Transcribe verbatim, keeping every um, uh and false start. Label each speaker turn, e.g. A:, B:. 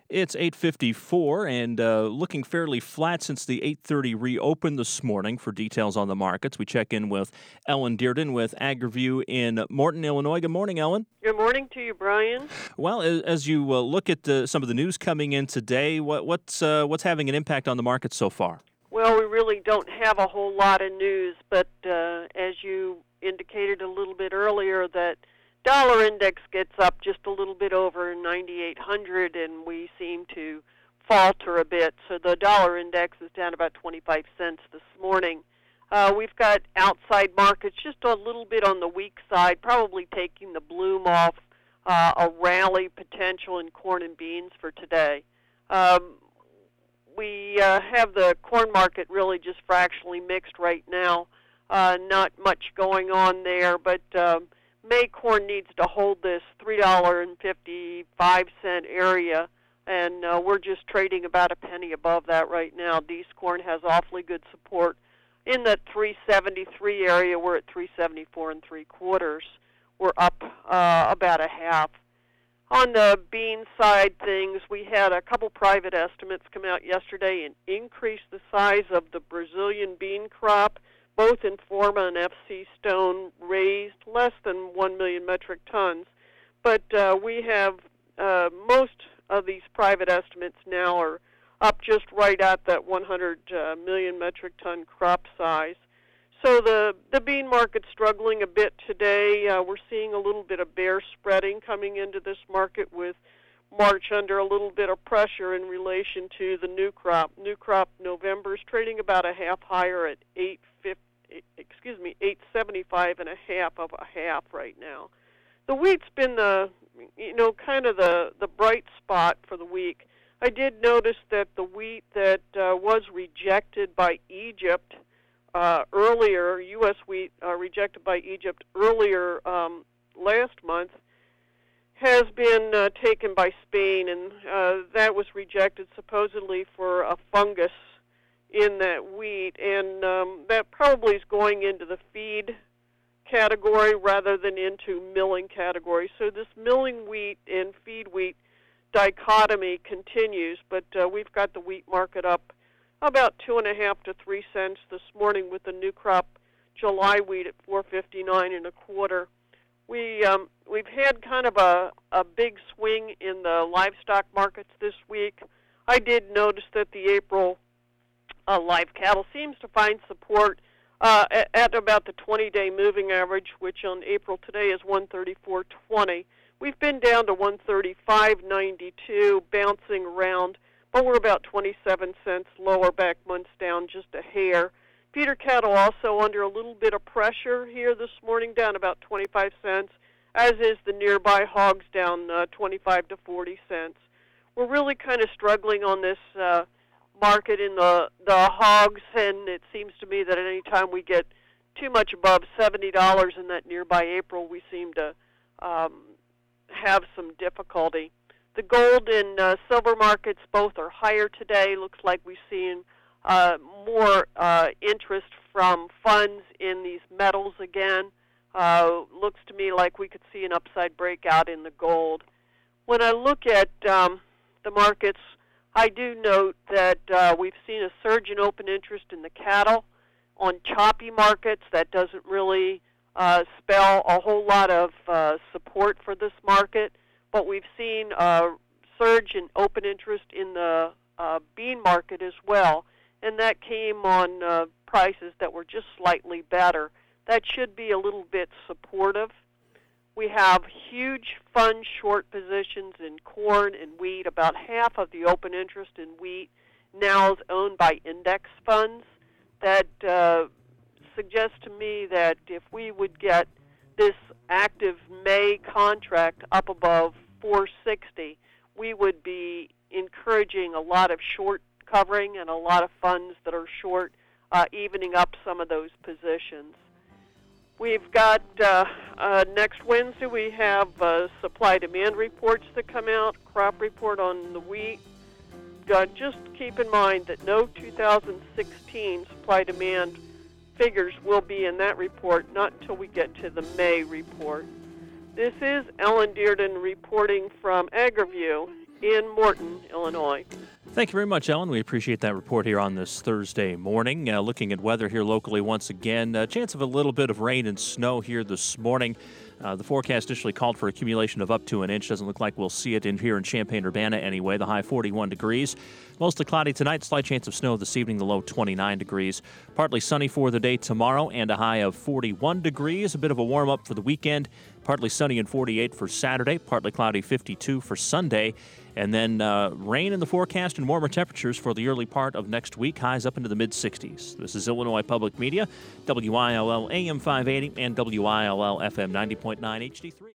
A: It's eight fifty-four and uh, looking fairly flat since the eight thirty reopen this morning. For details on the markets, we check in with Ellen Dearden with AgriView in Morton, Illinois. Good morning, Ellen.
B: Good morning to you, Brian.
A: Well, as you uh, look at uh, some of the news coming in today, what, what's uh, what's having an impact on the market so far?
B: Well, we really don't have a whole lot of news, but uh, as you indicated a little bit earlier, that dollar index gets up just a little bit over ninety-eight hundred, and we seem to falter a bit. So the dollar index is down about twenty-five cents this morning. Uh, we've got outside markets just a little bit on the weak side, probably taking the bloom off uh, a rally potential in corn and beans for today. Um, we uh, have the corn market really just fractionally mixed right now. Uh, not much going on there, but um, May corn needs to hold this three dollars and fifty-five cent area, and uh, we're just trading about a penny above that right now. Dees corn has awfully good support in that three seventy-three area. We're at three seventy-four and three quarters. We're up uh, about a half. On the bean side things, we had a couple private estimates come out yesterday and increase the size of the Brazilian bean crop. Both Informa and F C Stone raised less than one million metric tons. But uh, we have uh, most of these private estimates now are up just right at that one hundred uh, million metric ton crop size. So the, the bean market's struggling a bit today. Uh, we're seeing a little bit of bear spreading coming into this market with March under a little bit of pressure in relation to the new crop. New crop November's trading about a half higher at eight fifty. Excuse me, eight seventy-five and a half of a half right now. The wheat's been the, you know, kind of the, the bright spot for the week. I did notice that the wheat that uh, was rejected by Egypt uh, earlier, U S wheat uh, rejected by Egypt earlier um, last month, has been uh, taken by Spain, and uh, that was rejected supposedly for a fungus in that wheat, and um, that probably is going into the feed category rather than into milling category. So this milling wheat and feed wheat dichotomy continues, but uh, we've got the wheat market up about two and a half to three cents this morning with the new crop July wheat at four fifty-nine and a quarter. We um, we've had kind of a a big swing in the livestock markets this week. I did notice that the April Uh, live cattle seems to find support uh, at, at about the twenty-day moving average, which on April today is one thirty-four twenty. We've been down to one thirty-five ninety-two, bouncing around, but we're about twenty-seven cents lower, back months down just a hair. Feeder cattle also under a little bit of pressure here this morning, down about twenty-five cents, as is the nearby hogs, down uh, twenty-five to forty cents. We're really kind of struggling on this uh, market in the the hogs, and it seems to me that at any time we get too much above seventy dollars in that nearby April, we seem to um, have some difficulty. The gold and uh, silver markets both are higher today. Looks like we've seen uh, more uh, interest from funds in these metals again. Uh, looks to me like we could see an upside breakout in the gold. When I look at um, the markets, I do note that uh, we've seen a surge in open interest in the cattle. On choppy markets, that doesn't really uh, spell a whole lot of uh, support for this market, but we've seen a surge in open interest in the uh, bean market as well, and that came on uh, prices that were just slightly better. That should be a little bit supportive. We have huge fund short positions in corn and wheat. About half of the open interest in wheat now is owned by index funds. That uh, suggests to me that if we would get this active May contract up above four sixty, we would be encouraging a lot of short covering and a lot of funds that are short, uh, evening up some of those positions. We've got, uh, uh, next Wednesday, we have uh, supply-demand reports that come out, crop report on the wheat. Uh, just keep in mind that no two thousand sixteen supply-demand figures will be in that report, not until we get to the May report. This is Ellen Dearden reporting from AgriView in Morton, Illinois.
A: Thank you very much, Ellen. We appreciate that report here on this Thursday morning. Uh, looking at weather here locally once again, a chance of a little bit of rain and snow here this morning. Uh, the forecast initially called for accumulation of up to an inch. Doesn't look like we'll see it in here in Champaign-Urbana anyway. The high forty-one degrees. Mostly cloudy tonight. Slight chance of snow this evening. The low twenty-nine degrees. Partly sunny for the day tomorrow and a high of forty-one degrees. A bit of a warm up for the weekend. Partly sunny and forty-eight for Saturday. Partly cloudy, fifty-two for Sunday. And then uh, rain in the forecast and warmer temperatures for the early part of next week. Highs up into the mid-sixties. This is Illinois Public Media, W I L L A M five eighty and W I L L F M ninety point nine H D three.